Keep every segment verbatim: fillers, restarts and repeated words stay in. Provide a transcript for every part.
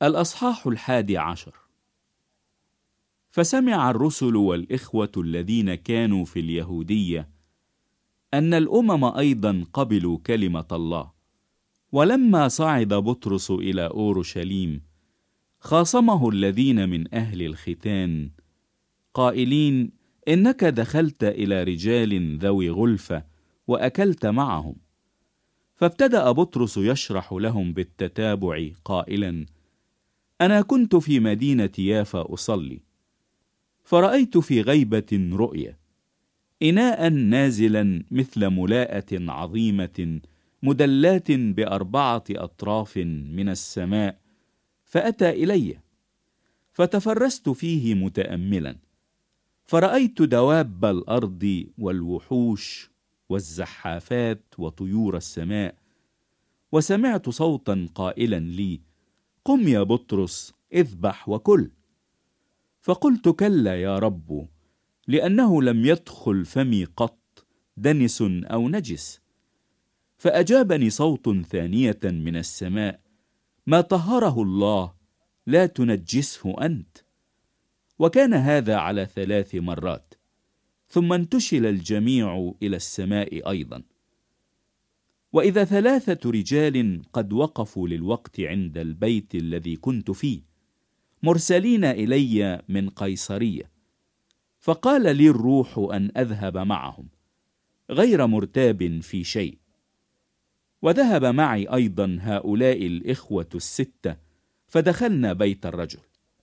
الأصحاح الحادي عشر. فسمع الرسل والإخوة الذين كانوا في اليهودية أن الأمم أيضا قبلوا كلمة الله، ولما صعد بطرس إلى أورشليم خاصمه الذين من أهل الختان قائلين: إنك دخلت إلى رجال ذوي غلفة وأكلت معهم. فابتدأ بطرس يشرح لهم بالتتابع قائلا: أنا كنت في مدينة يافا أصلي، فرأيت في غيبة رؤيا إناء نازلا مثل ملاءة عظيمة مدلات بأربعة أطراف من السماء، فأتى إلي، فتفرست فيه متأملا، فرأيت دواب الأرض والوحوش والزحافات وطيور السماء، وسمعت صوتا قائلا لي: قم يا بطرس، اذبح وكل. فقلت: كلا يا رب، لأنه لم يدخل فمي قط دنس أو نجس. فأجابني صوت ثانية من السماء: ما طهره الله لا تنجسه أنت. وكان هذا على ثلاث مرات، ثم انتشل الجميع إلى السماء أيضا. وإذا ثلاثة رجال قد وقفوا للوقت عند البيت الذي كنت فيه، مرسلين إلي من قيصرية، فقال لي الروح أن أذهب معهم غير مرتاب في شيء. وذهب معي أيضا هؤلاء الإخوة الستة، فدخلنا بيت الرجل،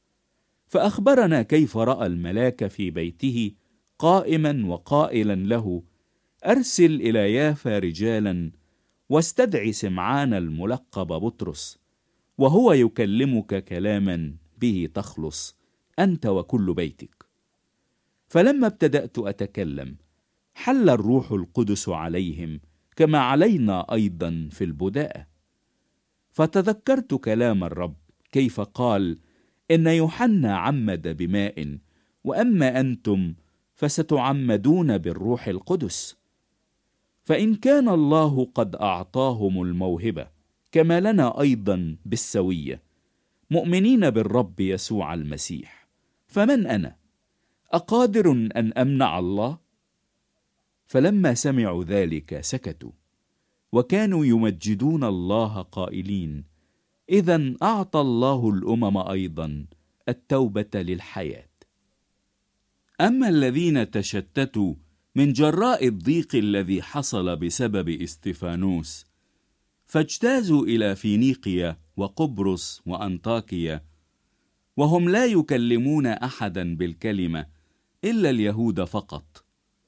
فأخبرنا كيف رأى الملاك في بيته قائما وقائلا له: أرسل إلى يافا رجالا واستدعي سمعان الملقب بطرس، وهو يكلمك كلاما به تخلص أنت وكل بيتك. فلما ابتدأت أتكلم حل الروح القدس عليهم كما علينا أيضا في البداءة. فتذكرت كلام الرب كيف قال: إن يوحنا عمد بماء، وأما أنتم فستعمدون بالروح القدس. فإن كان الله قد أعطاهم الموهبة كما لنا أيضا بالسوية، مؤمنين بالرب يسوع المسيح، فمن أنا أقادر أن أمنع الله؟ فلما سمعوا ذلك سكتوا، وكانوا يمجدون الله قائلين: إذن أعطى الله الأمم أيضا التوبة للحياة. أما الذين تشتتوا من جراء الضيق الذي حصل بسبب استفانوس، فاجتازوا إلى فينيقيا وقبرص وأنطاكيا، وهم لا يكلمون أحدا بالكلمة إلا اليهود فقط.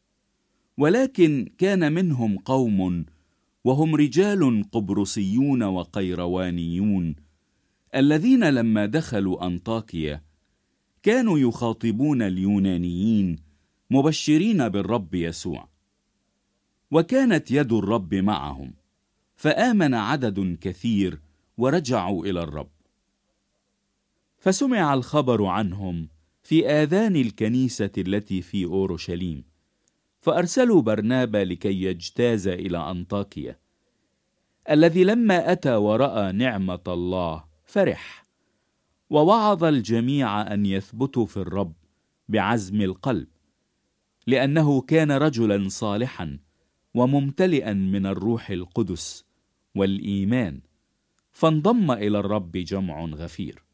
ولكن كان منهم قوم وهم رجال قبرصيون وقيروانيون، الذين لما دخلوا أنطاكيا كانوا يخاطبون اليونانيين مبشرين بالرب يسوع. وكانت يد الرب معهم، فآمن عدد كثير ورجعوا إلى الرب. فسمع الخبر عنهم في آذان الكنيسة التي في أورشليم، فأرسلوا برنابا لكي يجتاز إلى أنطاكيا، الذي لما أتى ورأى نعمة الله فرح، ووعظ الجميع أن يثبتوا في الرب بعزم القلب، لأنه كان رجلا صالحا وممتلئا من الروح القدس والإيمان، فانضم إلى الرب جمع غفير.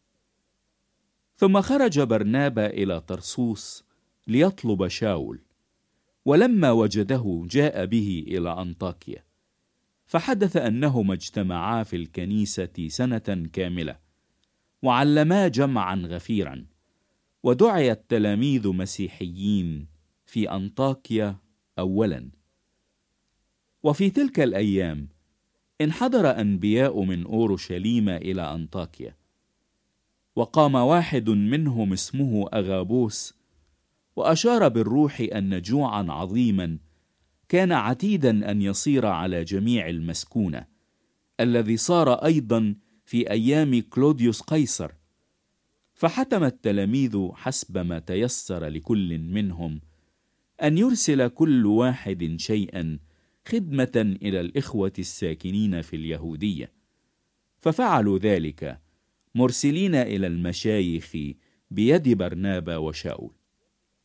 ثم خرج برنابا إلى طرسوس ليطلب شاول، ولما وجده جاء به إلى أنطاكيا. فحدث أنهما اجتمعا في الكنيسة سنة كاملة، وعلما جمعا غفيرا، ودعي التلاميذ مسيحيين في أنطاكيا أولا. وفي تلك الأيام انحدر أنبياء من أورشليم إلى أنطاكيا، وقام واحد منهم اسمه أغابوس، وأشار بالروح أن جوعا عظيما كان عتيدا أن يصير على جميع المسكونة، الذي صار أيضا في أيام كلوديوس قيصر. فحتم التلاميذ حسب ما تيسر لكل منهم أن يرسل كل واحد شيئا خدمة إلى الإخوة الساكنين في اليهودية. ففعلوا ذلك، مرسلين إلى المشايخ بيد برنابا وشاول.